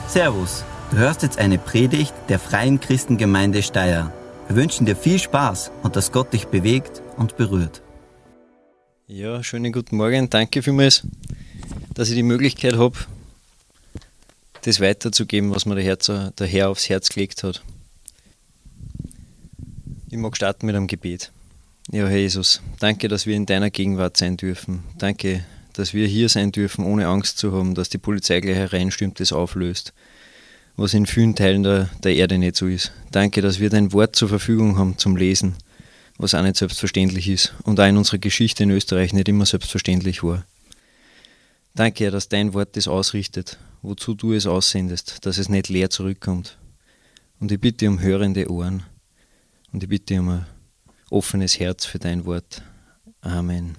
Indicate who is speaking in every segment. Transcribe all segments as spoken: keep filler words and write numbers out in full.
Speaker 1: Servus, du hörst jetzt eine Predigt der Freien Christengemeinde Steyr. Wir wünschen dir viel Spaß und dass Gott dich bewegt und berührt.
Speaker 2: Ja, schönen guten Morgen. Danke vielmals, dass ich die Möglichkeit habe, das weiterzugeben, was mir der, Herz, der Herr aufs Herz gelegt hat. Ich mag starten mit einem Gebet. Ja, Herr Jesus, danke, dass wir in deiner Gegenwart sein dürfen. Danke, dass wir hier sein dürfen, ohne Angst zu haben, dass die Polizei gleich hereinstürmt, das auflöst, was in vielen Teilen der, der Erde nicht so ist. Danke, dass wir dein Wort zur Verfügung haben zum Lesen, was auch nicht selbstverständlich ist und auch in unserer Geschichte in Österreich nicht immer selbstverständlich war. Danke, Herr, dass dein Wort das ausrichtet, wozu du es aussendest, dass es nicht leer zurückkommt. Und ich bitte um hörende Ohren und ich bitte um ein offenes Herz für dein Wort. Amen.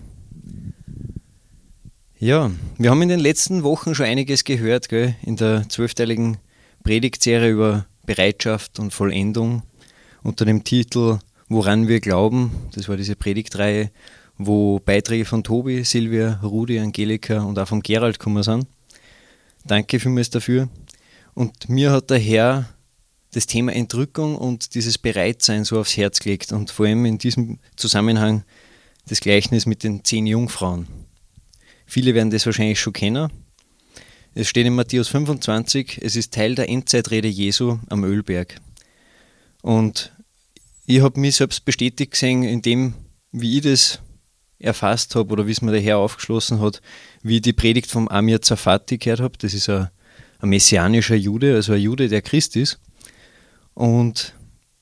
Speaker 2: Ja, wir haben in den letzten Wochen schon einiges gehört, gell? In der zwölfteiligen Predigtserie über Bereitschaft und Vollendung unter dem Titel Woran wir glauben. Das war diese Predigtreihe, wo Beiträge von Tobi, Silvia, Rudi, Angelika und auch von Gerald gekommen sind. Danke vielmals dafür. Und mir hat der Herr das Thema Entrückung und dieses Bereitsein so aufs Herz gelegt und vor allem in diesem Zusammenhang das Gleichnis mit den zehn Jungfrauen. Viele werden das wahrscheinlich schon kennen. Es steht in Matthäus fünfundzwanzig, es ist Teil der Endzeitrede Jesu am Ölberg. Und ich habe mich selbst bestätigt gesehen, in dem, wie ich das erfasst habe oder wie es mir der Herr aufgeschlossen hat, wie ich die Predigt vom Amir Tsarfati gehört habe. Das ist ein, ein messianischer Jude, also ein Jude, der Christ ist. Und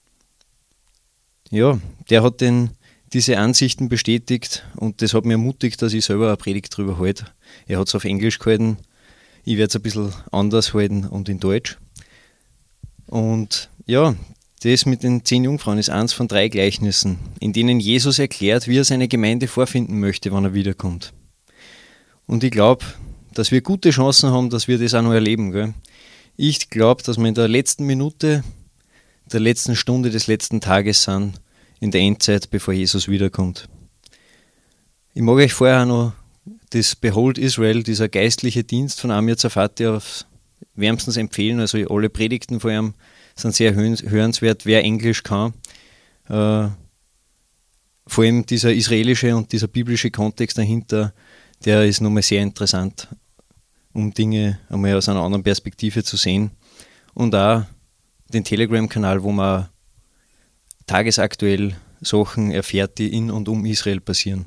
Speaker 2: ja, der hat den diese Ansichten bestätigt und das hat mich ermutigt, dass ich selber eine Predigt darüber halte. Er hat es auf Englisch gehalten, ich werde es ein bisschen anders halten und in Deutsch. Und ja, das mit den zehn Jungfrauen ist eins von drei Gleichnissen, in denen Jesus erklärt, wie er seine Gemeinde vorfinden möchte, wenn er wiederkommt. Und ich glaube, dass wir gute Chancen haben, dass wir das auch noch erleben. Gell? Ich glaube, dass wir in der letzten Minute, der letzten Stunde des letzten Tages sind, in der Endzeit, bevor Jesus wiederkommt. Ich mag euch vorher auch noch das Behold Israel, dieser geistliche Dienst von Amir Tsarfati, aufs wärmstens empfehlen. Also alle Predigten von ihm sind sehr hörenswert, wer Englisch kann. Äh, vor allem dieser israelische und dieser biblische Kontext dahinter, der ist nochmal sehr interessant, um Dinge einmal aus einer anderen Perspektive zu sehen. Und auch den Telegram-Kanal, wo man tagesaktuell Sachen erfährt, die in und um Israel passieren.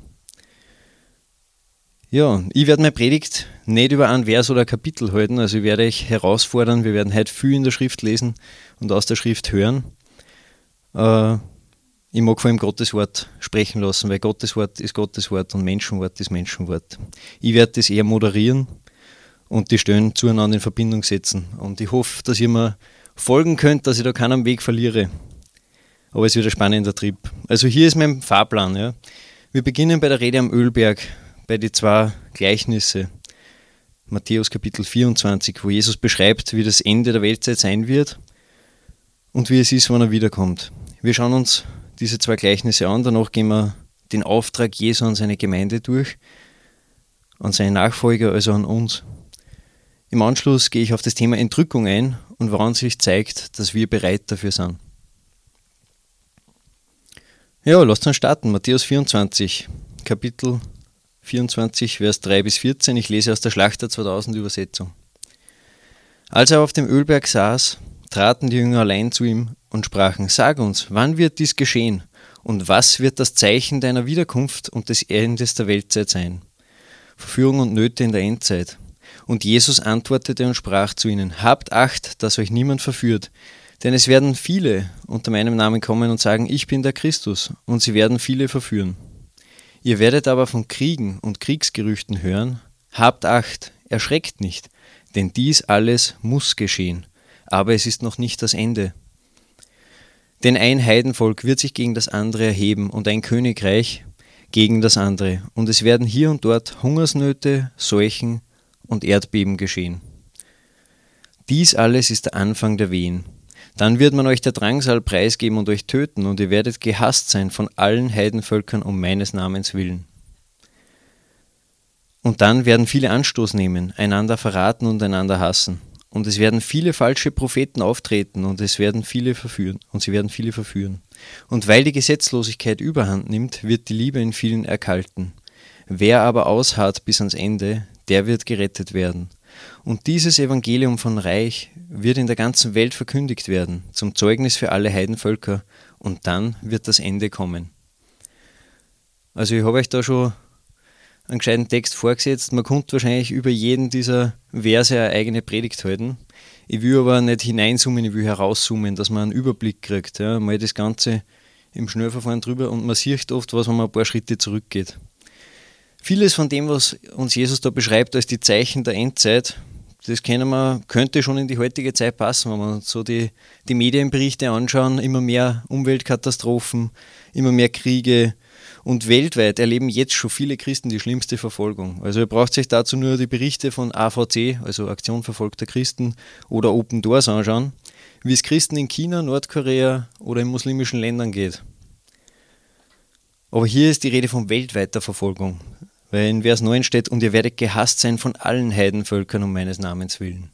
Speaker 2: Ja, ich werde meine Predigt nicht über ein Vers oder ein Kapitel halten, also ich werde euch herausfordern, wir werden heute viel in der Schrift lesen und aus der Schrift hören. Äh, ich mag vor allem Gottes Wort sprechen lassen, weil Gottes Wort ist Gottes Wort und Menschenwort ist Menschenwort. Ich werde das eher moderieren und die Stellen zueinander in Verbindung setzen und ich hoffe, dass ihr mir folgen könnt, dass ich da keinen am Weg verliere. Aber es wird ein spannender Trip. Also hier ist mein Fahrplan. Ja. Wir beginnen bei der Rede am Ölberg, bei den zwei Gleichnisse. Matthäus Kapitel vierundzwanzig, wo Jesus beschreibt, wie das Ende der Weltzeit sein wird und wie es ist, wenn er wiederkommt. Wir schauen uns diese zwei Gleichnisse an, danach gehen wir den Auftrag Jesu an seine Gemeinde durch, an seine Nachfolger, also an uns. Im Anschluss gehe ich auf das Thema Entrückung ein und woran sich zeigt, dass wir bereit dafür sind. Ja, lasst uns starten. Matthäus vierundzwanzig, Kapitel vierundzwanzig, Vers drei bis vierzehn. Ich lese aus der Schlachter zweitausend Übersetzung. Als er auf dem Ölberg saß, traten die Jünger allein zu ihm und sprachen: Sag uns, wann wird dies geschehen? Und was wird das Zeichen deiner Wiederkunft und des Endes der Weltzeit sein? Verführung und Nöte in der Endzeit. Und Jesus antwortete und sprach zu ihnen: Habt Acht, dass euch niemand verführt. Denn es werden viele unter meinem Namen kommen und sagen, ich bin der Christus, und sie werden viele verführen. Ihr werdet aber von Kriegen und Kriegsgerüchten hören. Habt Acht, erschreckt nicht, denn dies alles muss geschehen, aber es ist noch nicht das Ende. Denn ein Heidenvolk wird sich gegen das andere erheben und ein Königreich gegen das andere, und es werden hier und dort Hungersnöte, Seuchen und Erdbeben geschehen. Dies alles ist der Anfang der Wehen. Dann wird man euch der Drangsal preisgeben und euch töten, und ihr werdet gehasst sein von allen Heidenvölkern um meines Namens willen. Und dann werden viele Anstoß nehmen, einander verraten und einander hassen. und es werden viele falsche Propheten auftreten und es werden viele verführen und sie werden viele verführen. Und weil die Gesetzlosigkeit überhand nimmt, wird die Liebe in vielen erkalten. Wer aber ausharrt bis ans Ende, der wird gerettet werden. Und dieses Evangelium von Reich wird in der ganzen Welt verkündigt werden, zum Zeugnis für alle Heidenvölker, und dann wird das Ende kommen. Also ich habe euch da schon einen gescheiten Text vorgesetzt. Man konnte wahrscheinlich über jeden dieser Verse eine eigene Predigt halten. Ich will aber nicht hineinzoomen, ich will herauszoomen, dass man einen Überblick kriegt. Ja, mal das Ganze im Schnellverfahren drüber und man sieht oft, was, wenn man ein paar Schritte zurückgeht. Vieles von dem, was uns Jesus da beschreibt als die Zeichen der Endzeit, das kennen wir, könnte schon in die heutige Zeit passen, wenn wir so die, die Medienberichte anschauen. Immer mehr Umweltkatastrophen, immer mehr Kriege. Und weltweit erleben jetzt schon viele Christen die schlimmste Verfolgung. Also ihr braucht sich dazu nur die Berichte von A V C, also Aktion verfolgter Christen, oder Open Doors anschauen, wie es Christen in China, Nordkorea oder in muslimischen Ländern geht. Aber hier ist die Rede von weltweiter Verfolgung, weil in Vers neun steht, und ihr werdet gehasst sein von allen Heidenvölkern um meines Namens willen.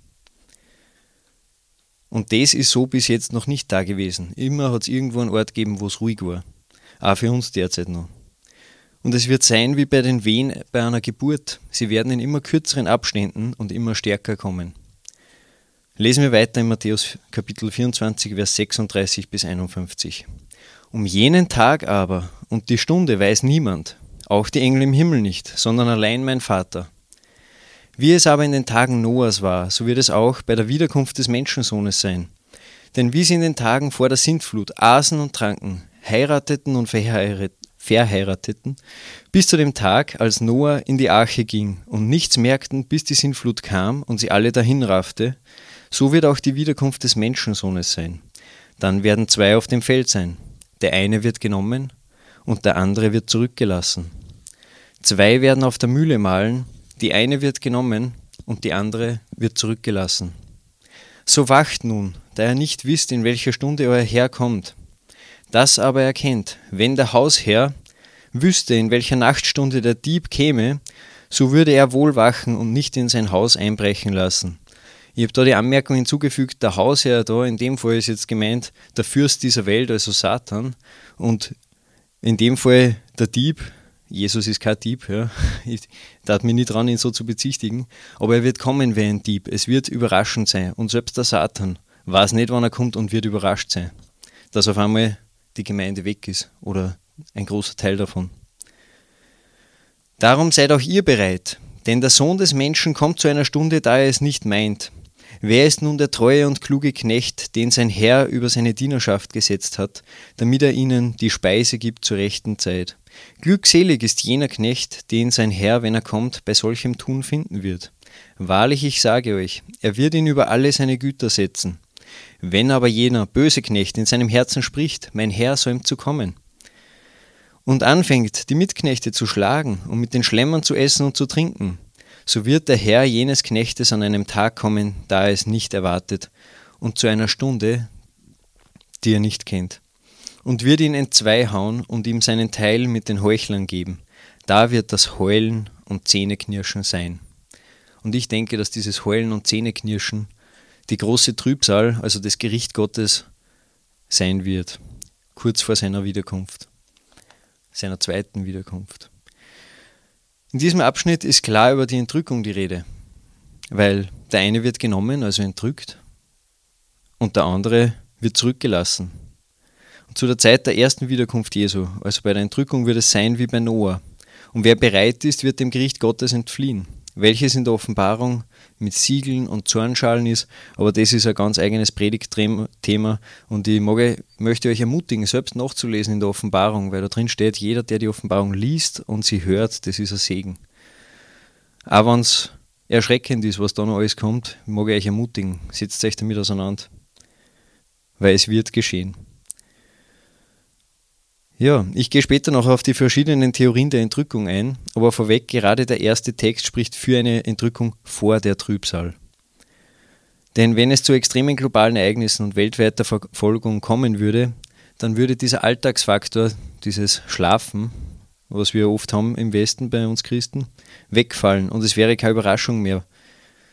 Speaker 2: Und das ist so bis jetzt noch nicht da gewesen. Immer hat es irgendwo einen Ort gegeben, wo es ruhig war. Auch für uns derzeit noch. Und es wird sein wie bei den Wehen bei einer Geburt. Sie werden in immer kürzeren Abständen und immer stärker kommen. Lesen wir weiter in Matthäus Kapitel vierundzwanzig, Vers sechsunddreißig bis einundfünfzig. Um jenen Tag aber und die Stunde weiß niemand, auch die Engel im Himmel nicht, sondern allein mein Vater. Wie es aber in den Tagen Noahs war, so wird es auch bei der Wiederkunft des Menschensohnes sein. Denn wie sie in den Tagen vor der Sintflut aßen und tranken, heirateten und verheirat- verheirateten, bis zu dem Tag, als Noah in die Arche ging und nichts merkten, bis die Sintflut kam und sie alle dahin raffte, so wird auch die Wiederkunft des Menschensohnes sein. Dann werden zwei auf dem Feld sein. Der eine wird genommen und der andere wird zurückgelassen. Zwei werden auf der Mühle mahlen, die eine wird genommen und die andere wird zurückgelassen. So wacht nun, da ihr nicht wisst, in welcher Stunde euer Herr kommt. Das aber erkennt, wenn der Hausherr wüsste, in welcher Nachtstunde der Dieb käme, so würde er wohl wachen und nicht in sein Haus einbrechen lassen. Ich habe da die Anmerkung hinzugefügt, der Hausherr da, in dem Fall ist jetzt gemeint, der Fürst dieser Welt, also Satan, und in dem Fall der Dieb. Jesus ist kein Dieb, ja. Ich darf mich nicht dran, ihn so zu bezichtigen, aber er wird kommen wie ein Dieb. Es wird überraschend sein und selbst der Satan weiß nicht, wann er kommt und wird überrascht sein, dass auf einmal die Gemeinde weg ist oder ein großer Teil davon. Darum seid auch ihr bereit, denn der Sohn des Menschen kommt zu einer Stunde, da er es nicht meint. Wer ist nun der treue und kluge Knecht, den sein Herr über seine Dienerschaft gesetzt hat, damit er ihnen die Speise gibt zur rechten Zeit? Glückselig ist jener Knecht, den sein Herr, wenn er kommt, bei solchem Tun finden wird. Wahrlich, ich sage euch, er wird ihn über alle seine Güter setzen. Wenn aber jener böse Knecht in seinem Herzen spricht, mein Herr soll ihm zu kommen, und anfängt, die Mitknechte zu schlagen und mit den Schlemmern zu essen und zu trinken, so wird der Herr jenes Knechtes an einem Tag kommen, da er es nicht erwartet, und zu einer Stunde, die er nicht kennt, und wird ihn entzweihauen und ihm seinen Teil mit den Heuchlern geben. Da wird das Heulen und Zähneknirschen sein. Und ich denke, dass dieses Heulen und Zähneknirschen die große Trübsal, also das Gericht Gottes, sein wird, kurz vor seiner Wiederkunft, seiner zweiten Wiederkunft. In diesem Abschnitt ist klar über die Entrückung die Rede, weil der eine wird genommen, also entrückt, und der andere wird zurückgelassen. Und zu der Zeit der ersten Wiederkunft Jesu, also bei der Entrückung, wird es sein wie bei Noah. Und wer bereit ist, wird dem Gericht Gottes entfliehen, welches in der Offenbarung mit Siegeln und Zornschalen ist, aber das ist ein ganz eigenes Predigtthema und ich mag, möchte euch ermutigen, selbst nachzulesen in der Offenbarung, weil da drin steht, jeder, der die Offenbarung liest und sie hört, das ist ein Segen. Auch wenn es erschreckend ist, was da noch alles kommt, mag ich euch ermutigen, setzt euch damit auseinander, weil es wird geschehen. Ja, ich gehe später noch auf die verschiedenen Theorien der Entrückung ein, aber vorweg, gerade der erste Text spricht für eine Entrückung vor der Trübsal. Denn wenn es zu extremen globalen Ereignissen und weltweiter Verfolgung kommen würde, dann würde dieser Alltagsfaktor, dieses Schlafen, was wir oft haben im Westen bei uns Christen, wegfallen und es wäre keine Überraschung mehr.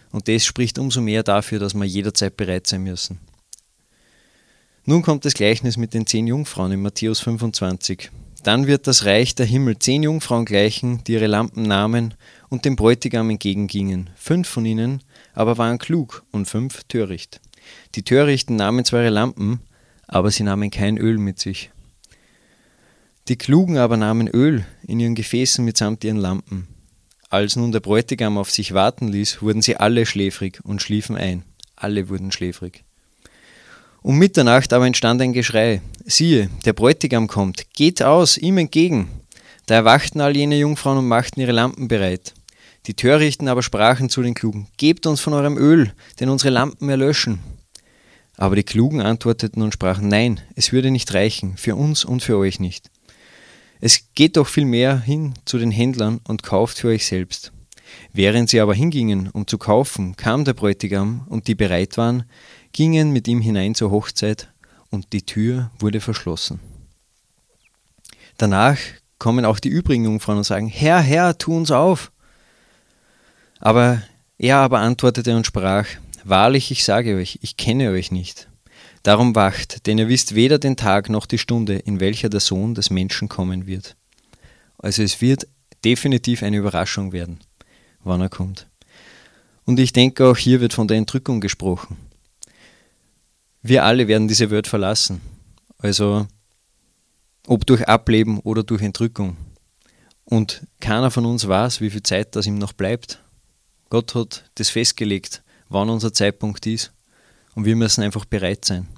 Speaker 2: Und das spricht umso mehr dafür, dass wir jederzeit bereit sein müssen. Nun kommt das Gleichnis mit den zehn Jungfrauen in Matthäus fünfundzwanzig. Dann wird das Reich der Himmel zehn Jungfrauen gleichen, die ihre Lampen nahmen und dem Bräutigam entgegengingen. Fünf von ihnen aber waren klug und fünf töricht. Die Törichten nahmen zwar ihre Lampen, aber sie nahmen kein Öl mit sich. Die Klugen aber nahmen Öl in ihren Gefäßen mitsamt ihren Lampen. Als nun der Bräutigam auf sich warten ließ, wurden sie alle schläfrig und schliefen ein. Alle wurden schläfrig. Um Mitternacht aber entstand ein Geschrei. Siehe, der Bräutigam kommt, geht aus, ihm entgegen. Da erwachten all jene Jungfrauen und machten ihre Lampen bereit. Die Törichten aber sprachen zu den Klugen, gebt uns von eurem Öl, denn unsere Lampen erlöschen. Aber die Klugen antworteten und sprachen, nein, es würde nicht reichen, für uns und für euch nicht. Es geht doch vielmehr hin zu den Händlern und kauft für euch selbst. Während sie aber hingingen, um zu kaufen, kam der Bräutigam, und die bereit waren, gingen mit ihm hinein zur Hochzeit, und die Tür wurde verschlossen. Danach kommen auch die übrigen Jungfrauen und sagen, Herr, Herr, tu uns auf. Aber er aber antwortete und sprach, wahrlich, ich sage euch, ich kenne euch nicht. Darum wacht, denn ihr wisst weder den Tag noch die Stunde, in welcher der Sohn des Menschen kommen wird. Also es wird definitiv eine Überraschung werden, wann er kommt. Und ich denke, auch hier wird von der Entrückung gesprochen. Wir alle werden diese Welt verlassen, also ob durch Ableben oder durch Entrückung. Und keiner von uns weiß, wie viel Zeit das ihm noch bleibt. Gott hat das festgelegt, wann unser Zeitpunkt ist, und wir müssen einfach bereit sein.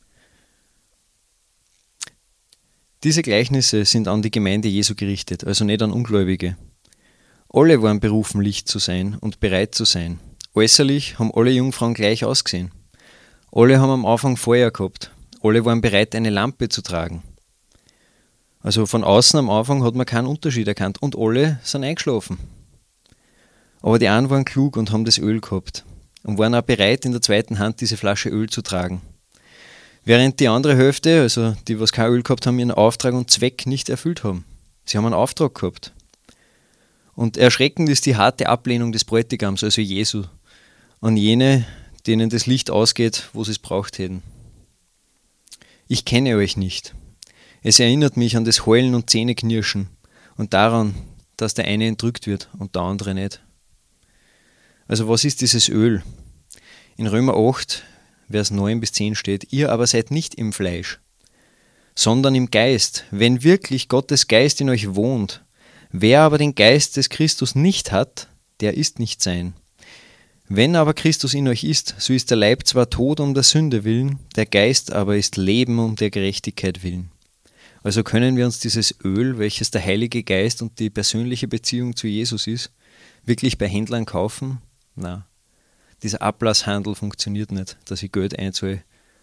Speaker 2: Diese Gleichnisse sind an die Gemeinde Jesu gerichtet, also nicht an Ungläubige. Alle waren berufen, Licht zu sein und bereit zu sein. Äußerlich haben alle Jungfrauen gleich ausgesehen. Alle haben am Anfang Feuer gehabt. Alle waren bereit, eine Lampe zu tragen. Also von außen am Anfang hat man keinen Unterschied erkannt und alle sind eingeschlafen. Aber die einen waren klug und haben das Öl gehabt und waren auch bereit, in der zweiten Hand diese Flasche Öl zu tragen. Während die andere Hälfte, also die, was kein Öl gehabt haben, ihren Auftrag und Zweck nicht erfüllt haben. Sie haben einen Auftrag gehabt. Und erschreckend ist die harte Ablehnung des Bräutigams, also Jesu, an jene, denen das Licht ausgeht, wo sie es braucht hätten. Ich kenne euch nicht. Es erinnert mich an das Heulen und Zähneknirschen und daran, dass der eine entrückt wird und der andere nicht. Also was ist dieses Öl? In Römer acht, Vers neun bis zehn steht, ihr aber seid nicht im Fleisch, sondern im Geist, wenn wirklich Gottes Geist in euch wohnt. Wer aber den Geist des Christus nicht hat, der ist nicht sein. Wenn aber Christus in euch ist, so ist der Leib zwar tot um der Sünde willen, der Geist aber ist Leben um der Gerechtigkeit willen. Also können wir uns dieses Öl, welches der Heilige Geist und die persönliche Beziehung zu Jesus ist, wirklich bei Händlern kaufen? Nein. Dieser Ablasshandel funktioniert nicht, dass ich Geld einzahle,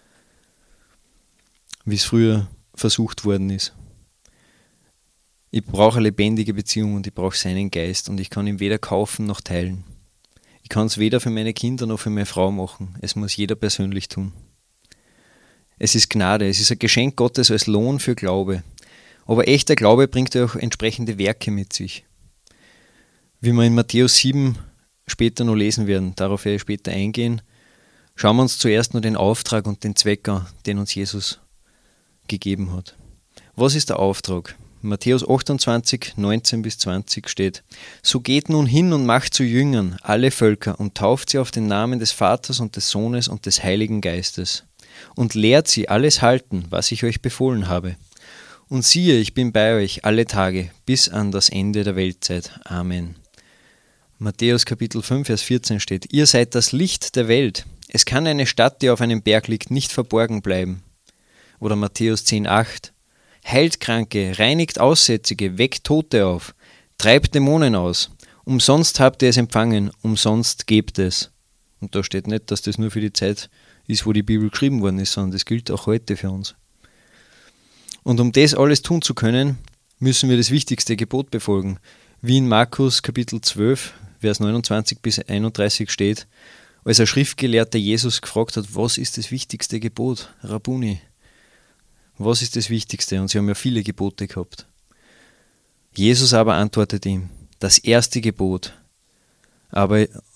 Speaker 2: wie es früher versucht worden ist. Ich brauche eine lebendige Beziehung und ich brauche seinen Geist und ich kann ihn weder kaufen noch teilen. Ich kann es weder für meine Kinder noch für meine Frau machen. Es muss jeder persönlich tun. Es ist Gnade, es ist ein Geschenk Gottes als Lohn für Glaube. Aber echter Glaube bringt auch entsprechende Werke mit sich. Wie wir in Matthäus sieben später noch lesen werden, darauf werde ich später eingehen, schauen wir uns zuerst nur den Auftrag und den Zweck an, den uns Jesus gegeben hat. Was ist der Auftrag? Matthäus achtundzwanzig, neunzehn bis zwanzig steht, so geht nun hin und macht zu Jüngern alle Völker und tauft sie auf den Namen des Vaters und des Sohnes und des Heiligen Geistes und lehrt sie alles halten, was ich euch befohlen habe. Und siehe, ich bin bei euch alle Tage bis an das Ende der Weltzeit. Amen. Matthäus Kapitel fünf, Vers vierzehn steht, ihr seid das Licht der Welt. Es kann eine Stadt, die auf einem Berg liegt, nicht verborgen bleiben. Oder Matthäus zehn, acht, heilt Kranke, reinigt Aussätzige, weckt Tote auf, treibt Dämonen aus. Umsonst habt ihr es empfangen, umsonst gebt es. Und da steht nicht, dass das nur für die Zeit ist, wo die Bibel geschrieben worden ist, sondern das gilt auch heute für uns. Und um das alles tun zu können, müssen wir das wichtigste Gebot befolgen. Wie in Markus Kapitel zwölf, Vers neunundzwanzig bis einunddreißig steht, als ein Schriftgelehrter Jesus gefragt hat, was ist das wichtigste Gebot? Rabbuni, was ist das Wichtigste? Und sie haben ja viele Gebote gehabt. Jesus aber antwortet ihm, das erste Gebot, aber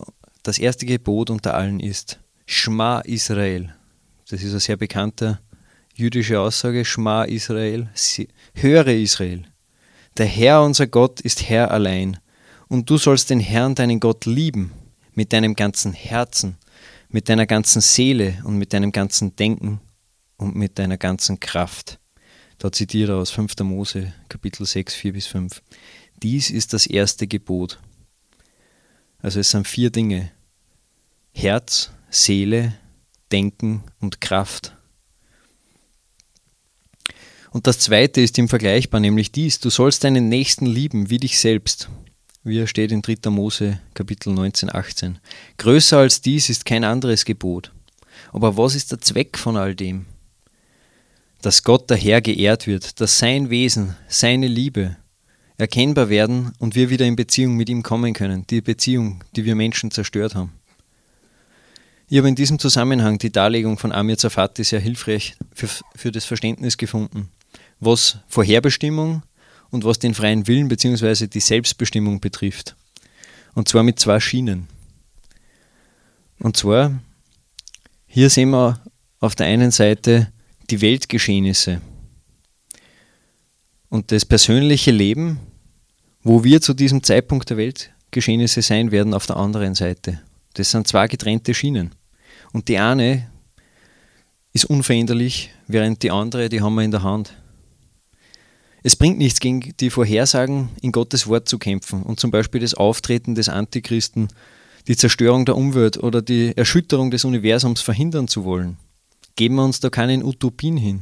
Speaker 2: das erste Gebot unter allen ist Schma Israel. Das ist eine sehr bekannte jüdische Aussage, Schma Israel, höre Israel. Der Herr, unser Gott, ist Herr allein. Und du sollst den Herrn, deinen Gott, lieben, mit deinem ganzen Herzen, mit deiner ganzen Seele und mit deinem ganzen Denken und mit deiner ganzen Kraft. Da zitiert er aus fünfter Mose, Kapitel sechs, vier bis fünf. Dies ist das erste Gebot. Also es sind vier Dinge. Herz, Seele, Denken und Kraft. Und das zweite ist ihm vergleichbar, nämlich dies: Du sollst deinen Nächsten lieben wie dich selbst. Wie er steht in dritter Mose, Kapitel neunzehn, achtzehn. Größer als dies ist kein anderes Gebot. Aber was ist der Zweck von all dem? Dass Gott der Herr geehrt wird, dass sein Wesen, seine Liebe erkennbar werden und wir wieder in Beziehung mit ihm kommen können. Die Beziehung, die wir Menschen zerstört haben. Ich habe in diesem Zusammenhang die Darlegung von Amir Tsarfati sehr hilfreich für, für das Verständnis gefunden, was Vorherbestimmung und was den freien Willen bzw. die Selbstbestimmung betrifft. Und zwar mit zwei Schienen. Und zwar, hier sehen wir auf der einen Seite die Weltgeschehnisse und das persönliche Leben, wo wir zu diesem Zeitpunkt der Weltgeschehnisse sein werden, auf der anderen Seite. Das sind zwei getrennte Schienen. Und die eine ist unveränderlich, während die andere, die haben wir in der Hand. Es bringt nichts, gegen die Vorhersagen in Gottes Wort zu kämpfen und zum Beispiel das Auftreten des Antichristen, die Zerstörung der Umwelt oder die Erschütterung des Universums verhindern zu wollen. Geben wir uns da keinen Utopien hin.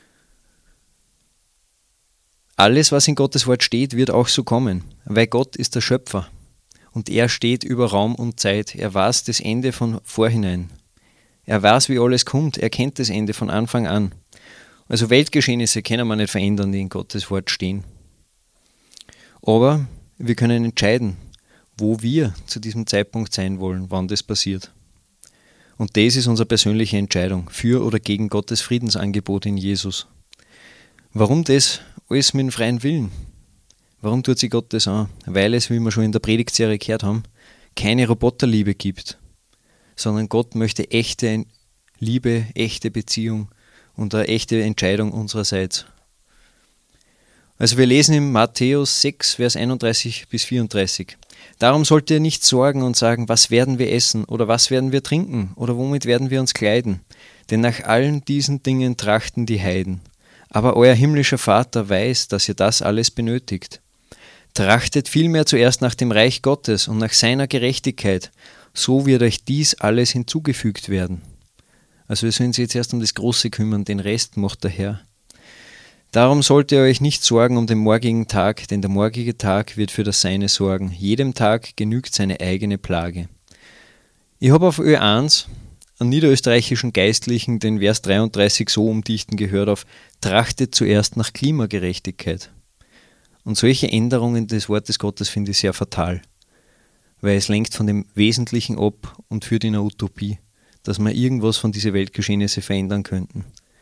Speaker 2: Alles, was in Gottes Wort steht, wird auch so kommen, weil Gott ist der Schöpfer und er steht über Raum und Zeit. Er weiß das Ende von vorhinein. Er weiß, wie alles kommt. Er kennt das Ende von Anfang an. Also Weltgeschehnisse können wir nicht verändern, die in Gottes Wort stehen. Aber wir können entscheiden, wo wir zu diesem Zeitpunkt sein wollen, wann das passiert. Und das ist unsere persönliche Entscheidung, für oder gegen Gottes Friedensangebot in Jesus. Warum das? Alles mit dem freien Willen. Warum tut sich Gott das an? Weil es, wie wir schon in der Predigtserie gehört haben, keine Roboterliebe gibt, sondern Gott möchte echte Liebe, echte Beziehung und eine echte Entscheidung unsererseits. Also wir lesen in Matthäus sechs, Vers einunddreißig bis vierunddreißig. Darum sollt ihr nicht sorgen und sagen, was werden wir essen oder was werden wir trinken oder womit werden wir uns kleiden? Denn nach allen diesen Dingen trachten die Heiden. Aber euer himmlischer Vater weiß, dass ihr das alles benötigt. Trachtet vielmehr zuerst nach dem Reich Gottes und nach seiner Gerechtigkeit, so wird euch dies alles hinzugefügt werden. Also wir sollen uns jetzt erst um das Große kümmern, den Rest macht der Herr. Darum sollt ihr euch nicht sorgen um den morgigen Tag, denn der morgige Tag wird für das Seine sorgen. Jedem Tag genügt seine eigene Plage. Ich habe auf Ö eins einen niederösterreichischen Geistlichen den Vers dreiunddreißig so umdichten gehört auf: Trachtet zuerst nach Klimagerechtigkeit. Und solche Änderungen des Wortes Gottes finde ich sehr fatal, weil es lenkt von dem Wesentlichen ab und führt in eine Utopie, dass wir irgendwas von diesen Weltgeschehnisse verändern könnten.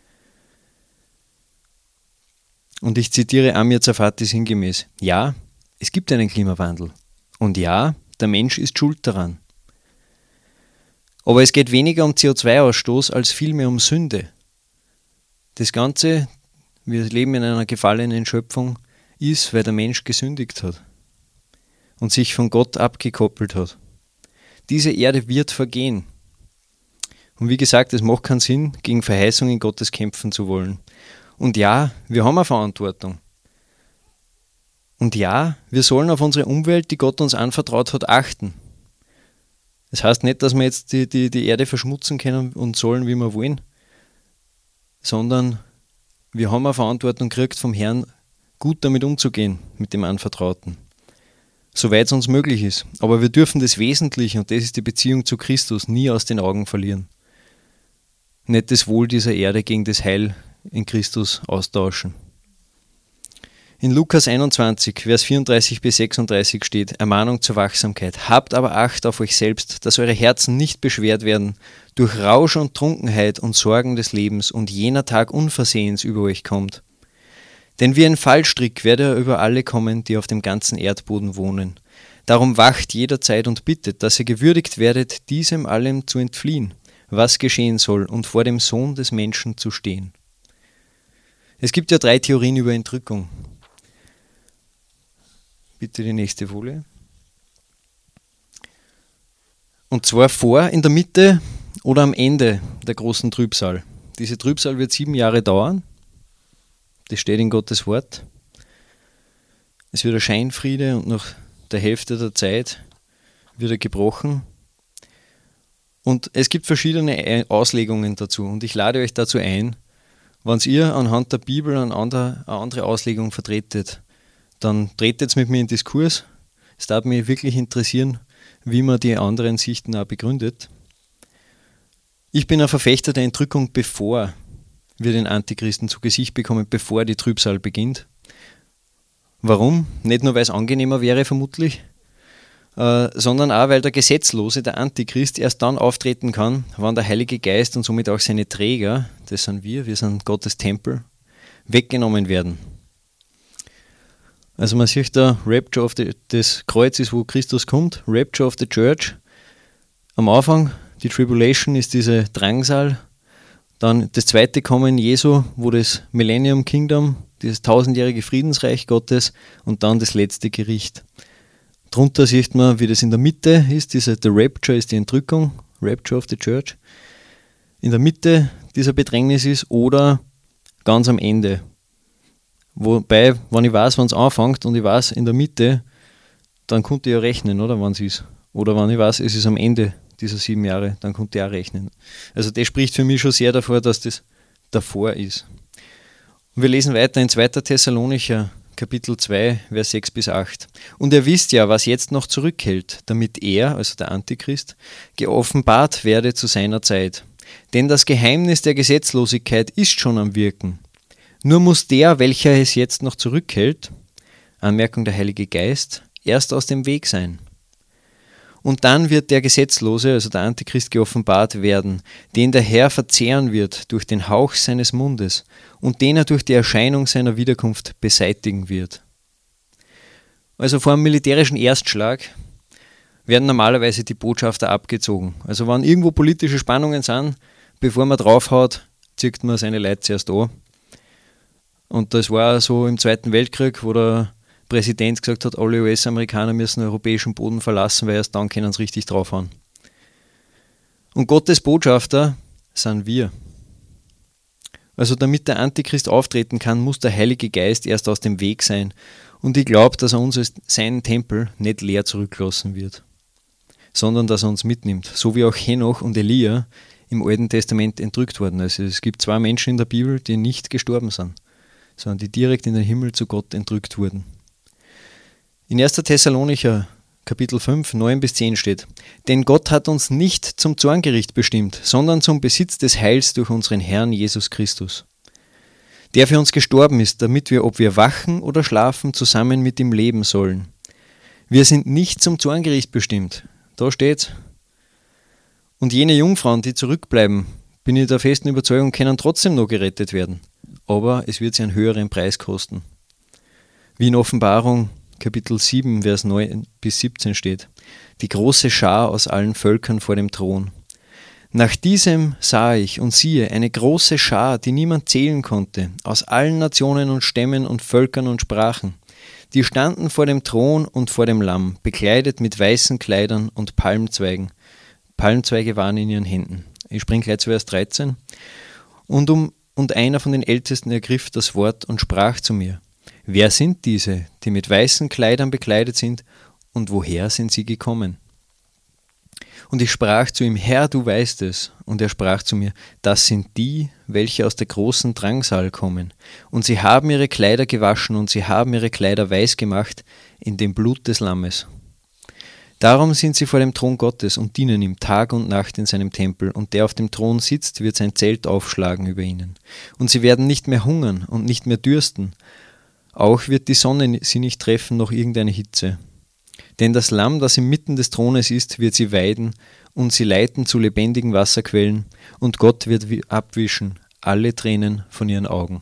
Speaker 2: Und ich zitiere Amir Tsarfati sinngemäß: Ja, es gibt einen Klimawandel. Und ja, der Mensch ist schuld daran. Aber es geht weniger um C O zwei Ausstoß als vielmehr um Sünde. Das Ganze, wir leben in einer gefallenen Schöpfung, ist, weil der Mensch gesündigt hat und sich von Gott abgekoppelt hat. Diese Erde wird vergehen. Und wie gesagt, es macht keinen Sinn, gegen Verheißungen Gottes kämpfen zu wollen. Und ja, wir haben eine Verantwortung. Und ja, wir sollen auf unsere Umwelt, die Gott uns anvertraut hat, achten. Das heißt nicht, dass wir jetzt die, die, die Erde verschmutzen können und sollen, wie wir wollen, sondern wir haben eine Verantwortung gekriegt vom Herrn, gut damit umzugehen, mit dem Anvertrauten. Soweit es uns möglich ist. Aber wir dürfen das Wesentliche, und das ist die Beziehung zu Christus, nie aus den Augen verlieren. Nicht das Wohl dieser Erde gegen das Heil in Christus austauschen. In Lukas einundzwanzig, Vers vierunddreißig bis sechsunddreißig steht: Ermahnung zur Wachsamkeit. Habt aber Acht auf euch selbst, dass eure Herzen nicht beschwert werden durch Rausch und Trunkenheit und Sorgen des Lebens und jener Tag unversehens über euch kommt. Denn wie ein Fallstrick werde er über alle kommen, die auf dem ganzen Erdboden wohnen. Darum wacht jederzeit und bittet, dass ihr gewürdigt werdet, diesem allem zu entfliehen, was geschehen soll, und vor dem Sohn des Menschen zu stehen. Es gibt ja drei Theorien über Entrückung. Bitte die nächste Folie. Und zwar vor, in der Mitte oder am Ende der großen Trübsal. Diese Trübsal wird sieben Jahre dauern. Das steht in Gottes Wort. Es wird ein Scheinfriede und nach der Hälfte der Zeit wird er gebrochen. Und es gibt verschiedene Auslegungen dazu. Und ich lade euch dazu ein, wenn ihr anhand der Bibel eine andere, eine andere Auslegung vertretet, dann tretet mit mir in Diskurs. Es darf mich wirklich interessieren, wie man die anderen Sichten auch begründet. Ich bin ein Verfechter der Entrückung, bevor wir den Antichristen zu Gesicht bekommen, bevor die Trübsal beginnt. Warum? Nicht nur, weil es angenehmer wäre, vermutlich, äh, sondern auch, weil der Gesetzlose, der Antichrist, erst dann auftreten kann, wenn der Heilige Geist und somit auch seine Träger, das sind wir, wir sind Gottes Tempel, weggenommen werden. Also man sieht da, Rapture of the, das Kreuz ist, wo Christus kommt, Rapture of the Church. Am Anfang, die Tribulation ist diese Drangsal. Dann das zweite Kommen Jesu, wo das Millennium Kingdom, dieses tausendjährige Friedensreich Gottes, und dann das letzte Gericht. Drunter sieht man, wie das in der Mitte ist, diese The Rapture ist die Entrückung, Rapture of the Church. In der Mitte dieser Bedrängnis ist oder ganz am Ende. Wobei, wenn ich weiß, wann es anfängt und ich weiß in der Mitte, dann konnte ich ja rechnen, oder, wann es ist. Oder wenn ich weiß, es ist am Ende dieser sieben Jahre, dann konnte ich auch rechnen. Also das spricht für mich schon sehr davor, dass das davor ist. Und wir lesen weiter in zweiter Thessalonicher, Kapitel zwei, Vers sechs bis acht. Und ihr wisst ja, was jetzt noch zurückhält, damit er, also der Antichrist, geoffenbart werde zu seiner Zeit. Denn das Geheimnis der Gesetzlosigkeit ist schon am Wirken. Nur muss der, welcher es jetzt noch zurückhält, Anmerkung der Heilige Geist, erst aus dem Weg sein. Und dann wird der Gesetzlose, also der Antichrist, geoffenbart werden, den der Herr verzehren wird durch den Hauch seines Mundes und den er durch die Erscheinung seiner Wiederkunft beseitigen wird. Also vor einem militärischen Erstschlag werden normalerweise die Botschafter abgezogen. Also wenn irgendwo politische Spannungen sind, bevor man draufhaut, zieht man seine Leute zuerst an. Und das war so im Zweiten Weltkrieg, wo der Präsident gesagt hat, alle U S-Amerikaner müssen den europäischen Boden verlassen, weil erst dann können sie richtig draufhauen. Und Gottes Botschafter sind wir. Also damit der Antichrist auftreten kann, muss der Heilige Geist erst aus dem Weg sein. Und ich glaube, dass er uns als seinen Tempel nicht leer zurücklassen wird, sondern dass er uns mitnimmt. So wie auch Henoch und Elia im Alten Testament entrückt wurden. Also es gibt zwei Menschen in der Bibel, die nicht gestorben sind, sondern die direkt in den Himmel zu Gott entrückt wurden. In erster Thessalonicher, Kapitel fünf, neun bis zehn steht: Denn Gott hat uns nicht zum Zorngericht bestimmt, sondern zum Besitz des Heils durch unseren Herrn Jesus Christus, der für uns gestorben ist, damit wir, ob wir wachen oder schlafen, zusammen mit ihm leben sollen. Wir sind nicht zum Zorngericht bestimmt. Da steht's. Und jene Jungfrauen, die zurückbleiben, bin ich der festen Überzeugung, können trotzdem noch gerettet werden. Aber es wird sie einen höheren Preis kosten. Wie in Offenbarung Kapitel sieben, Vers neun bis siebzehn steht: Die große Schar aus allen Völkern vor dem Thron. Nach diesem sah ich und siehe eine große Schar, die niemand zählen konnte, aus allen Nationen und Stämmen und Völkern und Sprachen. Die standen vor dem Thron und vor dem Lamm, bekleidet mit weißen Kleidern und Palmzweigen. Palmzweige waren in ihren Händen. Ich springe gleich zu Vers dreizehn. Und, um, und einer von den Ältesten ergriff das Wort und sprach zu mir: Wer sind diese, die mit weißen Kleidern bekleidet sind, und woher sind sie gekommen? Und ich sprach zu ihm: Herr, du weißt es. Und er sprach zu mir: Das sind die, welche aus der großen Drangsal kommen. Und sie haben ihre Kleider gewaschen und sie haben ihre Kleider weiß gemacht in dem Blut des Lammes. Darum sind sie vor dem Thron Gottes und dienen ihm Tag und Nacht in seinem Tempel, und der auf dem Thron sitzt, wird sein Zelt aufschlagen über ihnen. Und sie werden nicht mehr hungern und nicht mehr dürsten. Auch wird die Sonne sie nicht treffen, noch irgendeine Hitze. Denn das Lamm, das inmitten des Thrones ist, wird sie weiden und sie leiten zu lebendigen Wasserquellen, und Gott wird abwischen alle Tränen von ihren Augen.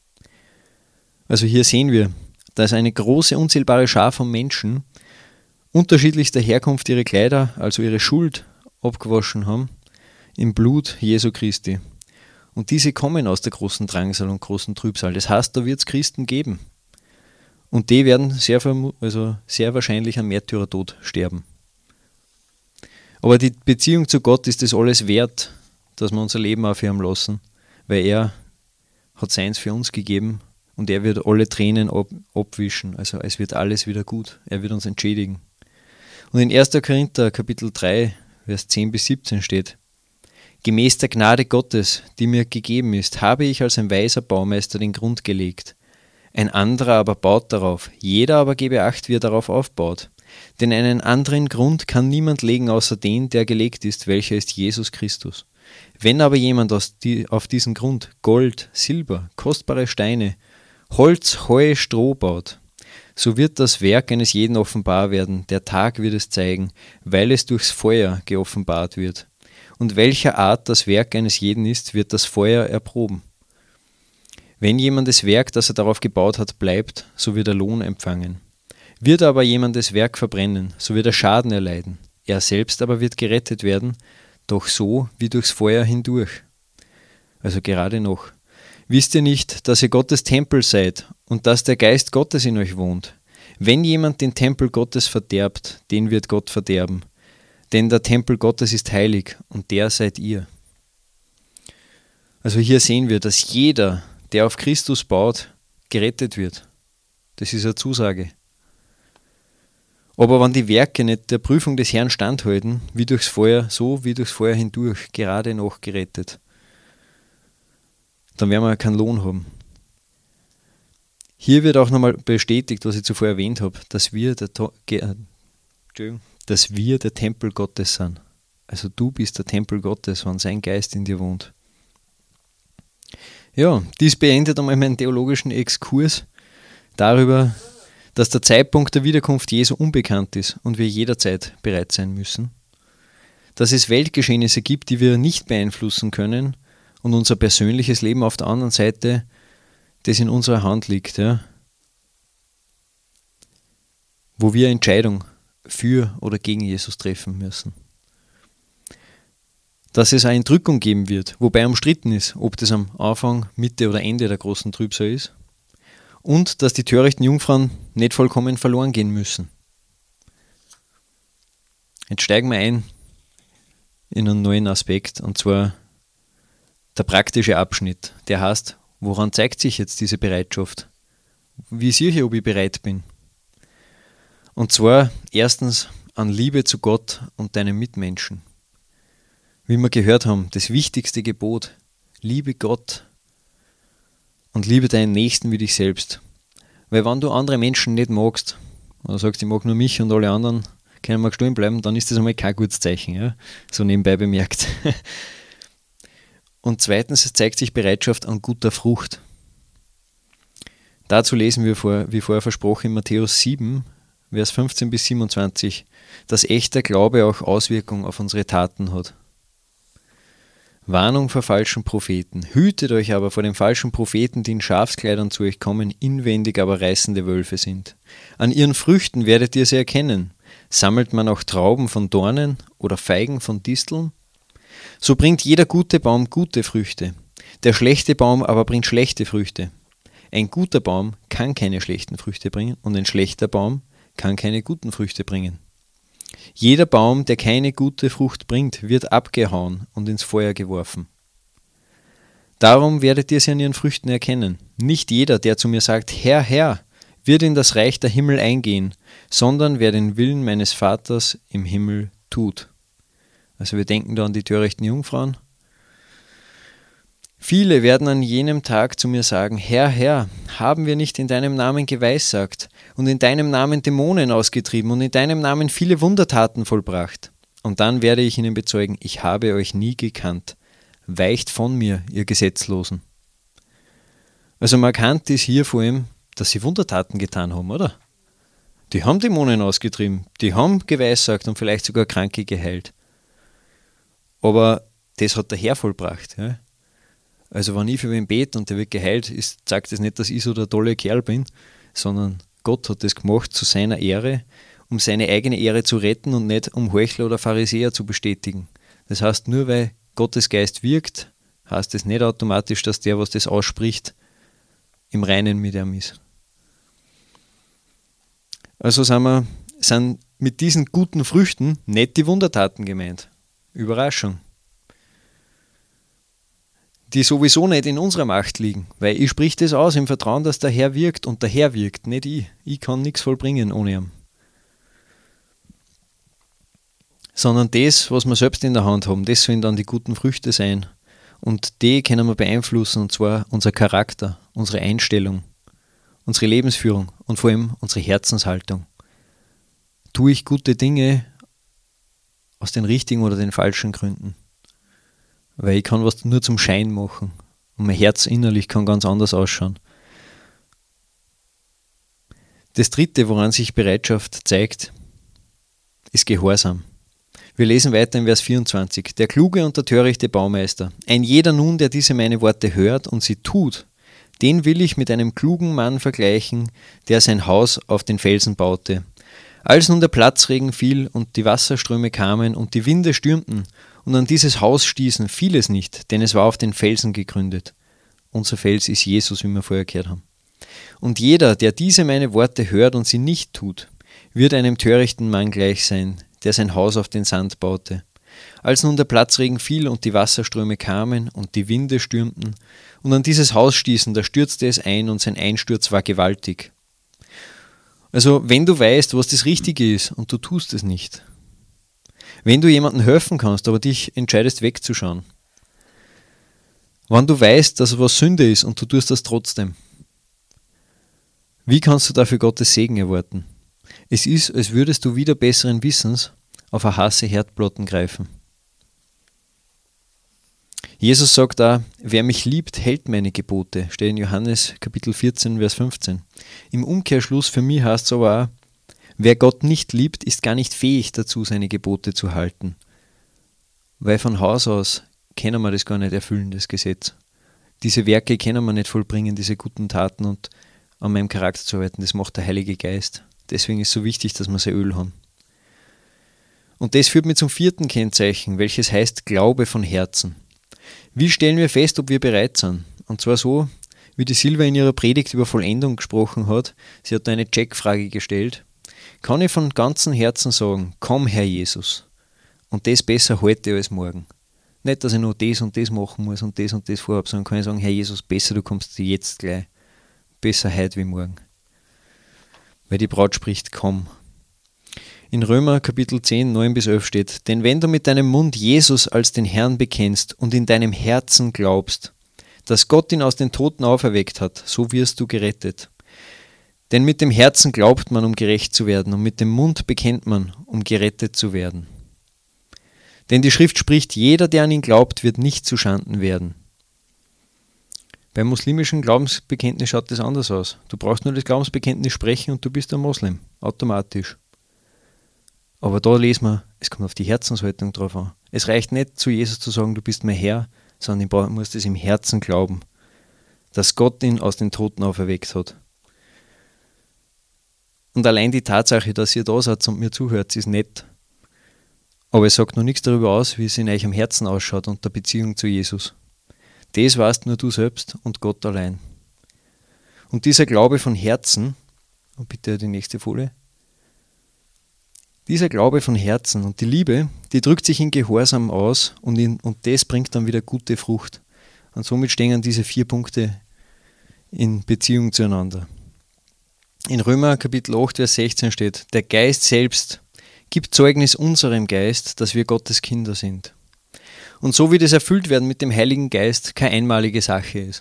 Speaker 2: Also hier sehen wir, da ist eine große, unzählbare Schar von Menschen, unterschiedlichster Herkunft ihre Kleider, also ihre Schuld, abgewaschen haben im Blut Jesu Christi. Und diese kommen aus der großen Drangsal und großen Trübsal. Das heißt, da wird es Christen geben. Und die werden sehr, also sehr wahrscheinlich an Märtyrertod sterben. Aber die Beziehung zu Gott ist das alles wert, dass wir unser Leben auf ihm lassen, weil er hat seins für uns gegeben und er wird alle Tränen ab, abwischen. Also es wird alles wieder gut. Er wird uns entschädigen. Und in erster Korinther Kapitel drei, Vers zehn bis siebzehn steht: Gemäß der Gnade Gottes, die mir gegeben ist, habe ich als ein weiser Baumeister den Grund gelegt. Ein anderer aber baut darauf, jeder aber gebe Acht, wie er darauf aufbaut. Denn einen anderen Grund kann niemand legen, außer den, der gelegt ist, welcher ist Jesus Christus. Wenn aber jemand aus die, auf diesen Grund Gold, Silber, kostbare Steine, Holz, Heu, Stroh baut, so wird das Werk eines jeden offenbar werden, der Tag wird es zeigen, weil es durchs Feuer geoffenbart wird. Und welcher Art das Werk eines jeden ist, wird das Feuer erproben. Wenn jemandes Werk, das er darauf gebaut hat, bleibt, so wird er Lohn empfangen. Wird aber jemandes Werk verbrennen, so wird er Schaden erleiden. Er selbst aber wird gerettet werden, doch so wie durchs Feuer hindurch. Also gerade noch. Wisst ihr nicht, dass ihr Gottes Tempel seid und dass der Geist Gottes in euch wohnt? Wenn jemand den Tempel Gottes verderbt, den wird Gott verderben. Denn der Tempel Gottes ist heilig und der seid ihr. Also hier sehen wir, dass jeder, der auf Christus baut, gerettet wird. Das ist eine Zusage. Aber wenn die Werke nicht der Prüfung des Herrn standhalten, wie durchs Feuer, so wie durchs Feuer hindurch, gerade noch gerettet, dann werden wir keinen Lohn haben. Hier wird auch nochmal bestätigt, was ich zuvor erwähnt habe, dass wir der, to- ge- äh, dass wir der Tempel Gottes sind. Also du bist der Tempel Gottes, wenn sein Geist in dir wohnt. Ja, dies beendet einmal meinen theologischen Exkurs darüber, dass der Zeitpunkt der Wiederkunft Jesu unbekannt ist und wir jederzeit bereit sein müssen. Dass es Weltgeschehnisse gibt, die wir nicht beeinflussen können und unser persönliches Leben auf der anderen Seite, das in unserer Hand liegt, ja, wo wir Entscheidung für oder gegen Jesus treffen müssen. Dass es eine Entrückung geben wird, wobei umstritten ist, ob das am Anfang, Mitte oder Ende der großen Trübsal ist. Und dass die törichten Jungfrauen nicht vollkommen verloren gehen müssen. Jetzt steigen wir ein in einen neuen Aspekt, und zwar der praktische Abschnitt. Der heißt, woran zeigt sich jetzt diese Bereitschaft? Wie sehe ich, ob ich bereit bin? Und zwar erstens an Liebe zu Gott und deinen Mitmenschen. Wie wir gehört haben, das wichtigste Gebot, liebe Gott und liebe deinen Nächsten wie dich selbst. Weil wenn du andere Menschen nicht magst, oder sagst, ich mag nur mich und alle anderen, können wir stehen bleiben, dann ist das einmal kein gutes Zeichen, ja? So nebenbei bemerkt. Und zweitens, es zeigt sich Bereitschaft an guter Frucht. Dazu lesen wir, vor, wie vorher versprochen, in Matthäus sieben, Vers fünfzehn bis siebenundzwanzig, dass echter Glaube auch Auswirkungen auf unsere Taten hat. Warnung vor falschen Propheten. Hütet euch aber vor den falschen Propheten, die in Schafskleidern zu euch kommen, inwendig aber reißende Wölfe sind. An ihren Früchten werdet ihr sie erkennen. Sammelt man auch Trauben von Dornen oder Feigen von Disteln? So bringt jeder gute Baum gute Früchte. Der schlechte Baum aber bringt schlechte Früchte. Ein guter Baum kann keine schlechten Früchte bringen und ein schlechter Baum kann keine guten Früchte bringen. Jeder Baum, der keine gute Frucht bringt, wird abgehauen und ins Feuer geworfen. Darum werdet ihr sie an ihren Früchten erkennen. Nicht jeder, der zu mir sagt, Herr, Herr, wird in das Reich der Himmel eingehen, sondern wer den Willen meines Vaters im Himmel tut. Also wir denken da an die törichten Jungfrauen. Viele werden an jenem Tag zu mir sagen, Herr, Herr, haben wir nicht in deinem Namen geweissagt und in deinem Namen Dämonen ausgetrieben und in deinem Namen viele Wundertaten vollbracht? Und dann werde ich ihnen bezeugen, ich habe euch nie gekannt. Weicht von mir, ihr Gesetzlosen. Also markant ist hier vor allem, dass sie Wundertaten getan haben, oder? Die haben Dämonen ausgetrieben, die haben geweissagt und vielleicht sogar Kranke geheilt. Aber das hat der Herr vollbracht, ja? Also wenn ich für wen bete und der wird geheilt, ist, sagt das nicht, dass ich so der tolle Kerl bin, sondern Gott hat das gemacht zu seiner Ehre um seine eigene Ehre zu retten und nicht um Heuchler oder Pharisäer zu bestätigen. Das heißt, nur weil Gottes Geist wirkt, heißt es nicht automatisch, dass der, was das ausspricht, im Reinen mit ihm ist. Also sind, wir, sind mit diesen guten Früchten nicht die Wundertaten gemeint. Überraschung. Die sowieso nicht in unserer Macht liegen, weil ich sprich das aus im Vertrauen, dass der Herr wirkt und der Herr wirkt, nicht ich. Ich kann nichts vollbringen ohne ihn. Sondern das, was wir selbst in der Hand haben, das sollen dann die guten Früchte sein. Und die können wir beeinflussen, und zwar unser Charakter, unsere Einstellung, unsere Lebensführung und vor allem unsere Herzenshaltung. Tue ich gute Dinge aus den richtigen oder den falschen Gründen? Weil ich kann was nur zum Schein machen und mein Herz innerlich kann ganz anders ausschauen. Das Dritte, woran sich Bereitschaft zeigt, ist Gehorsam. Wir lesen weiter in Vers vierundzwanzig. Der kluge und der törichte Baumeister. Ein jeder nun, der diese meine Worte hört und sie tut, den will ich mit einem klugen Mann vergleichen, der sein Haus auf den Felsen baute. Als nun der Platzregen fiel und die Wasserströme kamen und die Winde stürmten und an dieses Haus stießen, fiel es nicht, denn es war auf den Felsen gegründet. Unser Fels ist Jesus, wie wir vorher gehört haben. Und jeder, der diese meine Worte hört und sie nicht tut, wird einem törichten Mann gleich sein, der sein Haus auf den Sand baute. Als nun der Platzregen fiel und die Wasserströme kamen und die Winde stürmten und an dieses Haus stießen, da stürzte es ein und sein Einsturz war gewaltig. Also, wenn du weißt, was das Richtige ist und du tust es nicht. Wenn du jemandem helfen kannst, aber dich entscheidest wegzuschauen. Wenn du weißt, dass was Sünde ist und du tust das trotzdem. Wie kannst du dafür Gottes Segen erwarten? Es ist, als würdest du wieder besseren Wissens auf eine heiße Herdplatten greifen. Jesus sagt da, wer mich liebt, hält meine Gebote, steht in Johannes Kapitel vierzehn, Vers fünfzehn. Im Umkehrschluss für mich heißt es aber auch, wer Gott nicht liebt, ist gar nicht fähig dazu, seine Gebote zu halten. Weil von Haus aus können wir das gar nicht erfüllen, das Gesetz. Diese Werke können wir nicht vollbringen, diese guten Taten und an meinem Charakter zu arbeiten, das macht der Heilige Geist. Deswegen ist es so wichtig, dass wir sein Öl haben. Und das führt mich zum vierten Kennzeichen, welches heißt Glaube von Herzen. Wie stellen wir fest, ob wir bereit sind? Und zwar so, wie die Silva in ihrer Predigt über Vollendung gesprochen hat. Sie hat eine Checkfrage gestellt. Kann ich von ganzem Herzen sagen, komm Herr Jesus, und das besser heute als morgen? Nicht, dass ich nur das und das machen muss und das und das vorhabe, sondern kann ich sagen, Herr Jesus, besser du kommst jetzt gleich. Besser heute wie morgen. Weil die Braut spricht, komm. In Römer Kapitel zehn, neun bis elf steht, denn wenn du mit deinem Mund Jesus als den Herrn bekennst und in deinem Herzen glaubst, dass Gott ihn aus den Toten auferweckt hat, so wirst du gerettet. Denn mit dem Herzen glaubt man, um gerecht zu werden, und mit dem Mund bekennt man, um gerettet zu werden. Denn die Schrift spricht, jeder, der an ihn glaubt, wird nicht zuschanden werden. Beim muslimischen Glaubensbekenntnis schaut das anders aus. Du brauchst nur das Glaubensbekenntnis sprechen und du bist ein Moslem, automatisch. Aber da lesen wir, es kommt auf die Herzenshaltung drauf an. Es reicht nicht, zu Jesus zu sagen, du bist mein Herr, sondern du musst es im Herzen glauben, dass Gott ihn aus den Toten auferweckt hat. Und allein die Tatsache, dass ihr da seid und mir zuhört, ist nett. Aber es sagt noch nichts darüber aus, wie es in eurem Herzen ausschaut und der Beziehung zu Jesus. Das weißt nur du selbst und Gott allein. Und dieser Glaube von Herzen, und bitte die nächste Folie, dieser Glaube von Herzen und die Liebe, die drückt sich in Gehorsam aus und, in, und das bringt dann wieder gute Frucht. Und somit stehen diese vier Punkte in Beziehung zueinander. In Römer Kapitel acht, Vers sechzehn steht, der Geist selbst gibt Zeugnis unserem Geist, dass wir Gottes Kinder sind. Und so wie das Erfülltwerden mit dem Heiligen Geist keine einmalige Sache ist.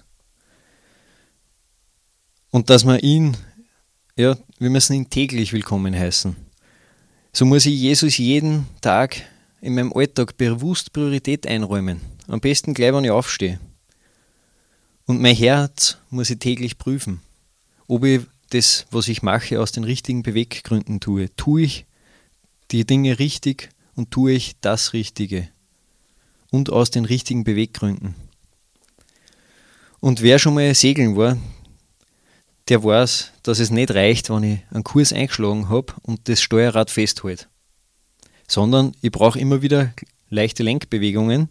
Speaker 2: Und dass wir ihn, ja, wir müssen ihn täglich willkommen heißen. So muss ich Jesus jeden Tag in meinem Alltag bewusst Priorität einräumen. Am besten gleich, wenn ich aufstehe. Und mein Herz muss ich täglich prüfen, ob ich das, was ich mache, aus den richtigen Beweggründen tue. Tue ich die Dinge richtig und tue ich das Richtige. Und aus den richtigen Beweggründen. Und wer schon mal segeln war, der weiß, dass es nicht reicht, wenn ich einen Kurs eingeschlagen habe und das Steuerrad festhalte, sondern ich brauche immer wieder leichte Lenkbewegungen,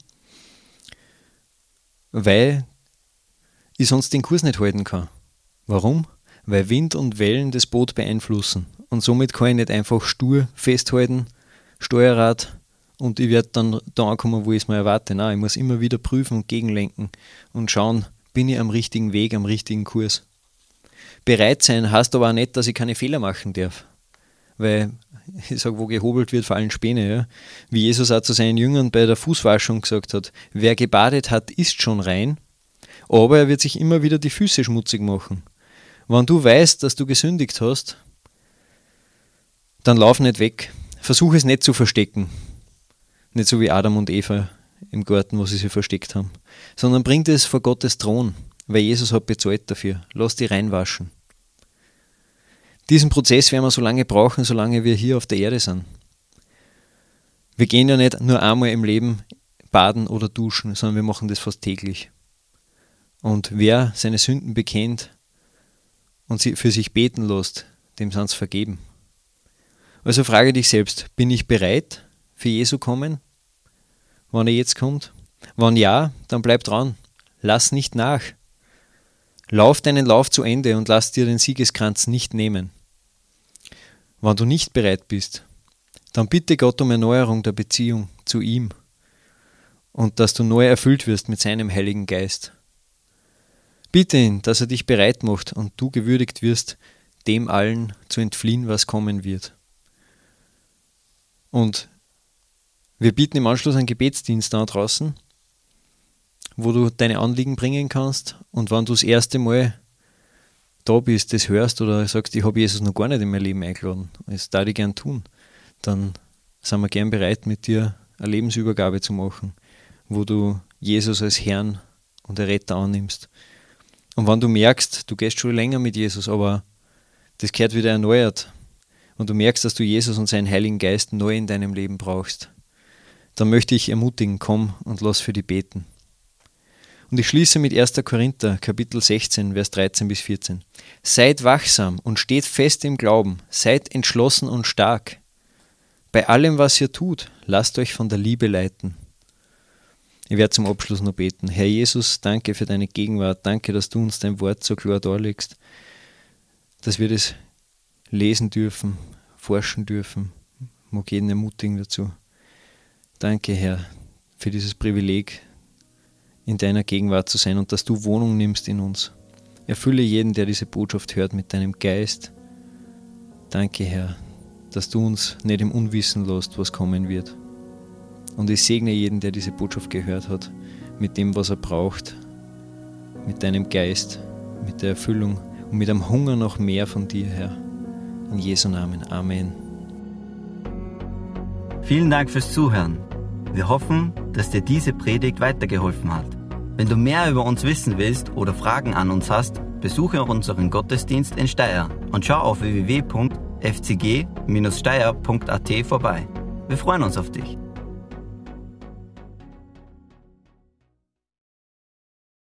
Speaker 2: weil ich sonst den Kurs nicht halten kann. Warum? Weil Wind und Wellen das Boot beeinflussen und somit kann ich nicht einfach stur festhalten, Steuerrad, und ich werde dann da ankommen, wo ich es mir erwarte. Nein, ich muss immer wieder prüfen und gegenlenken und schauen, bin ich am richtigen Weg, am richtigen Kurs. Bereit sein heißt aber auch nicht, dass ich keine Fehler machen darf. Weil, ich sage, wo gehobelt wird, fallen Späne. Ja? Wie Jesus auch zu seinen Jüngern bei der Fußwaschung gesagt hat, wer gebadet hat, ist schon rein, aber er wird sich immer wieder die Füße schmutzig machen. Wenn du weißt, dass du gesündigt hast, dann lauf nicht weg. Versuch es nicht zu verstecken. Nicht so wie Adam und Eva im Garten, wo sie sich versteckt haben. Sondern bring das vor Gottes Thron, weil Jesus hat bezahlt dafür. Lass die reinwaschen. Diesen Prozess werden wir so lange brauchen, solange wir hier auf der Erde sind. Wir gehen ja nicht nur einmal im Leben baden oder duschen, sondern wir machen das fast täglich. Und wer seine Sünden bekennt und sie für sich beten lässt, dem sind es vergeben. Also frage dich selbst, bin ich bereit für Jesu kommen, wenn er jetzt kommt? Wenn ja, dann bleib dran. Lass nicht nach. Lauf deinen Lauf zu Ende und lass dir den Siegeskranz nicht nehmen. Wenn du nicht bereit bist, dann bitte Gott um Erneuerung der Beziehung zu ihm und dass du neu erfüllt wirst mit seinem Heiligen Geist. Bitte ihn, dass er dich bereit macht und du gewürdigt wirst, dem allen zu entfliehen, was kommen wird. Und wir bieten im Anschluss einen Gebetsdienst da draußen, wo du deine Anliegen bringen kannst. Und wenn du das erste Mal da bist, das hörst oder sagst, ich habe Jesus noch gar nicht in mein Leben eingeladen, das darf ich gern tun, dann sind wir gern bereit, mit dir eine Lebensübergabe zu machen, wo du Jesus als Herrn und Erretter annimmst. Und wenn du merkst, du gehst schon länger mit Jesus, aber das gehört wieder erneuert und du merkst, dass du Jesus und seinen Heiligen Geist neu in deinem Leben brauchst, dann möchte ich ermutigen, komm und lass für die beten. Und ich schließe mit erster Korinther, Kapitel sechzehn, Vers dreizehn bis vierzehn. Seid wachsam und steht fest im Glauben, seid entschlossen und stark. Bei allem, was ihr tut, lasst euch von der Liebe leiten. Ich werde zum Abschluss noch beten. Herr Jesus, danke für deine Gegenwart, danke, dass du uns dein Wort so klar darlegst, dass wir das lesen dürfen, forschen dürfen. Ich mag jeden ermutigen dazu. Danke, Herr, für dieses Privileg, in deiner Gegenwart zu sein und dass du Wohnung nimmst in uns. Erfülle jeden, der diese Botschaft hört, mit deinem Geist. Danke, Herr, dass du uns nicht im Unwissen lässt, was kommen wird. Und ich segne jeden, der diese Botschaft gehört hat, mit dem, was er braucht, mit deinem Geist, mit der Erfüllung und mit einem Hunger nach mehr von dir, Herr. In Jesu Namen. Amen.
Speaker 1: Vielen Dank fürs Zuhören. Wir hoffen, dass dir diese Predigt weitergeholfen hat. Wenn du mehr über uns wissen willst oder Fragen an uns hast, besuche unseren Gottesdienst in Steyr und schau auf w w w punkt f c g Bindestrich steyr punkt a t vorbei. Wir freuen uns auf dich.